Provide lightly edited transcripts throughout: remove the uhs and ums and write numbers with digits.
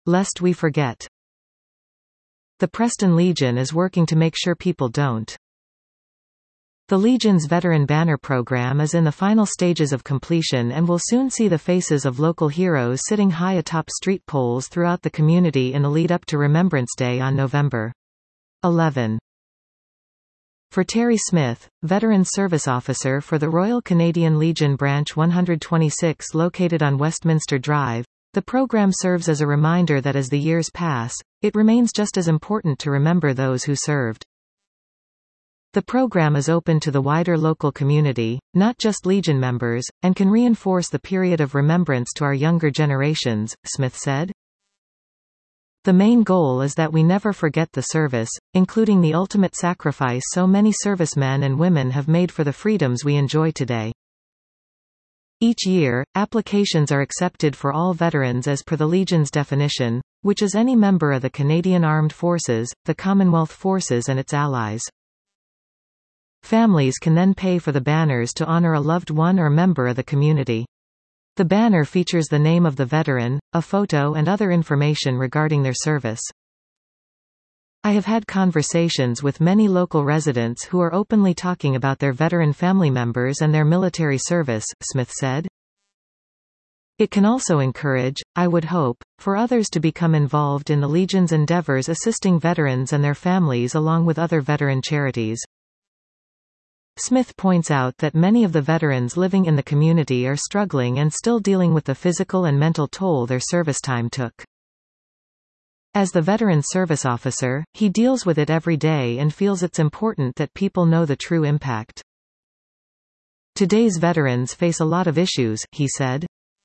lest we forget. The Preston Legion is working to make sure people don't. The Legion's Veteran Banner program is in the final stages of completion and will soon see the faces of local heroes sitting high atop street poles throughout the community in the lead up to Remembrance Day on November 11. For Terry Smith, Veteran Service Officer for the Royal Canadian Legion Branch 126 located on Westminster Drive, the program serves as a reminder that as the years pass, it remains just as important to remember those who served. The program is open to the wider local community, not just Legion members, and can reinforce the period of remembrance to our younger generations, Smith said. The main goal is that we never forget the service, including the ultimate sacrifice so many servicemen and women have made for the freedoms we enjoy today. Each year, applications are accepted for all veterans as per the Legion's definition, which is any member of the Canadian Armed Forces, the Commonwealth Forces and its allies. Families can then pay for the banners to honor a loved one or member of the community. The banner features the name of the veteran, a photo and other information regarding their service. I have had conversations with many local residents who are openly talking about their veteran family members and their military service, Smith said. It can also encourage, I would hope, for others to become involved in the Legion's endeavors assisting veterans and their families along with other veteran charities. Smith points out that many of the veterans living in the community are struggling and still dealing with the physical and mental toll their service time took. As the Veteran Service Officer, he deals with it every day and feels it's important that people know the true impact. Today's veterans face a lot of issues, he said.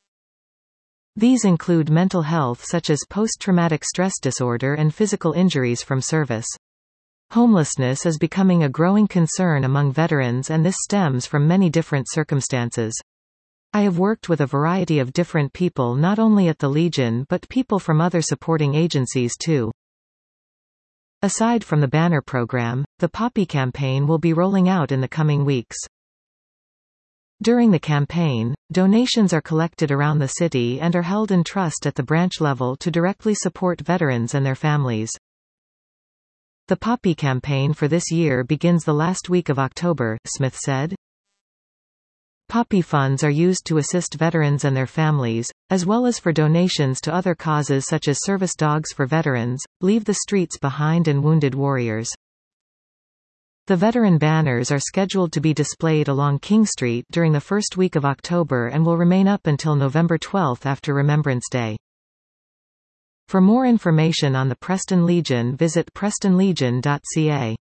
These include mental health such as post-traumatic stress disorder and physical injuries from service. Homelessness is becoming a growing concern among veterans and this stems from many different circumstances. I have worked with a variety of different people not only at the Legion but people from other supporting agencies too. Aside from the banner program, the Poppy campaign will be rolling out in the coming weeks. During the campaign, donations are collected around the city and are held in trust at the branch level to directly support veterans and their families. The Poppy campaign for this year begins the last week of October, Smith said. Poppy funds are used to assist veterans and their families, as well as for donations to other causes such as service dogs for veterans, Leave the Streets Behind and Wounded Warriors. The veteran banners are scheduled to be displayed along King Street during the first week of October and will remain up until November 12 after Remembrance Day. For more information on the Preston Legion, visit prestonlegion.ca.